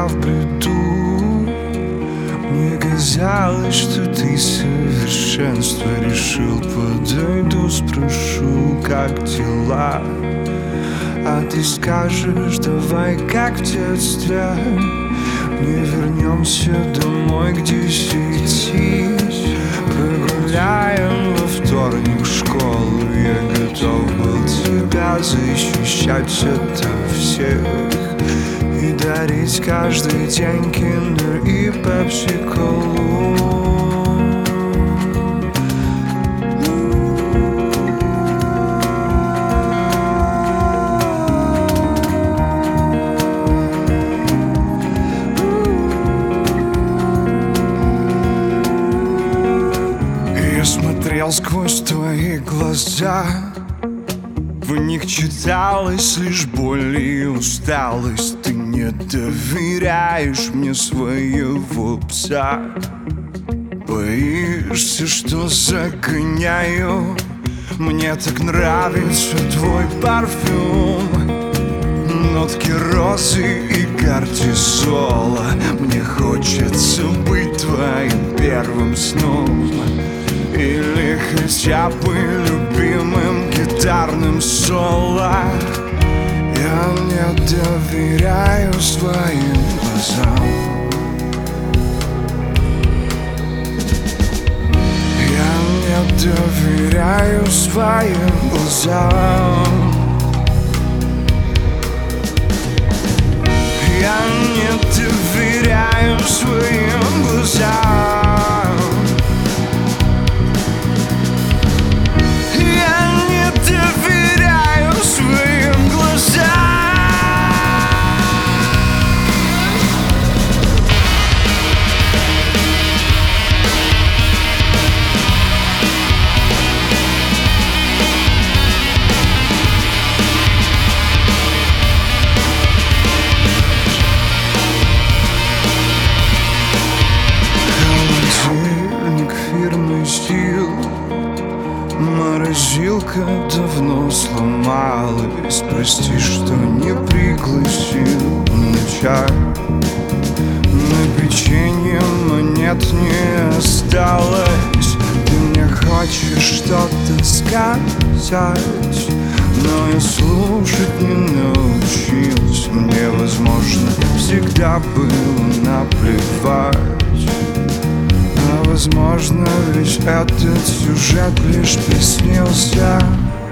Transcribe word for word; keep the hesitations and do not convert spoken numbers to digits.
в бреду. Мне казалось, что ты совершенство. Решил, подойду, спрошу, как дела. А ты скажешь, давай как в детстве. Не вернемся домой к десяти. Прогуляем во вторник школу. Я готов был тебя защищать ото всех и дарить каждый день киндер и пепси-колу. Я смотрел сквозь твои глаза, в них читалась лишь боль и усталость. Ты не доверяешь мне своего пса. Боишься, что загоняю. Мне так нравится твой парфюм, нотки розы и кортизола. Мне хочется быть твоим первым сном, или хотя бы любимым гитарным соло. Я не доверяю своим глазам. Я не доверяю своим глазам. Я не доверяю своим глазам. Морозилка давно сломалась. Прости, что не пригласил на чай. На печенье монет не осталось. Ты мне хочешь что-то сказать, но я слушать не научился. Мне, возможно, всегда было наплевать. А возможно, весь этот сюжет лишь приснился.